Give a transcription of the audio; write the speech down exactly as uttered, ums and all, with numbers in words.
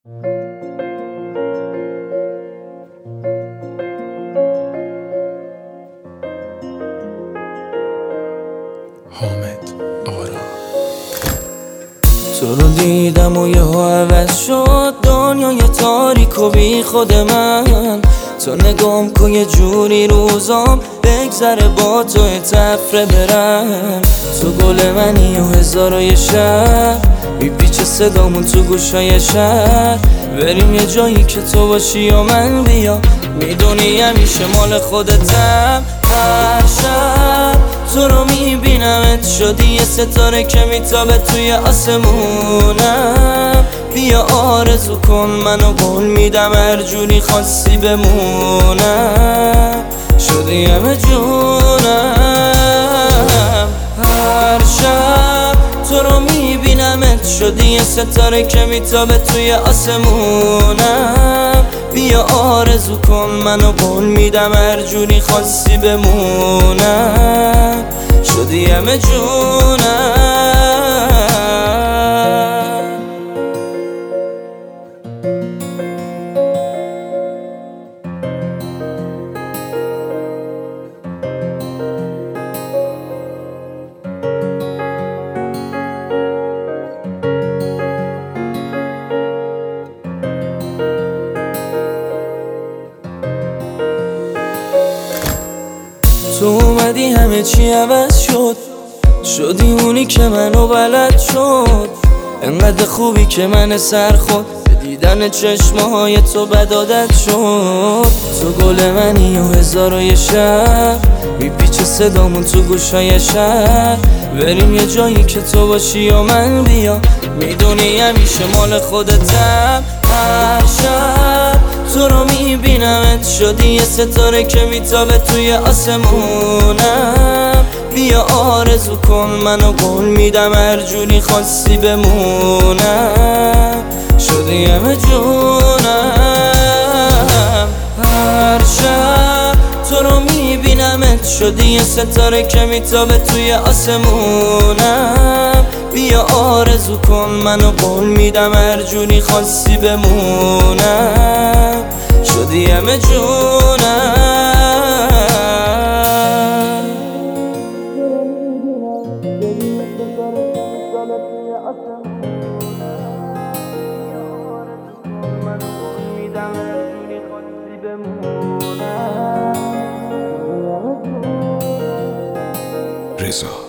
حامد آرا. تو رو دیدم و یه عوض شد دنیای تاریک و بی خود من. تو نگام کن یه جوری روزام بگذره با تو تفره برم. تو گل منی و هزار و یه شب میپیچه صدامون تو گوشای شهر. بریم یه جایی که تو باشی و من بیا، میدونی همیشه مال خودتم. هر شب تو رو میبینمت شدی یه ستاره که میتابه توی آسمونم. بیا آرزو کن منو قول میدم هر جوری خواستی بمونم. شدی همه جونم. هر شب تو رو میبینمت شدی یه ستاره که میتابه توی آسمونم. بیا آرزو کن منو قول میدم هر جوری خواستی بمونم. شدی همه جونم. تو اومدی همه چی عوض شد، شدی اونی که منو بلد شد. انقدر خوبی که من سر خود به دیدن چشمه های تو بد عادت شد. تو گل منی و هزار و یه شب میپیچه صدامون تو گوشای شهر. بریم یه جایی که تو باشی و من بیا، میدونی همیشه مال خودتم. هر شب تو رو میبینمت شدی یه ستاره که میتابه توی آسمونم. بیا آرزو کن منو قول میدم هر جوری خواستی بمونم. شدی همه جونم. هر شب تو رو میبینمت شدی یه ستاره که میتابه توی آسمونم. بیا آرزو کن منو قول میدم هر جوری خواستی بمونم. شدی همه جونم. رضا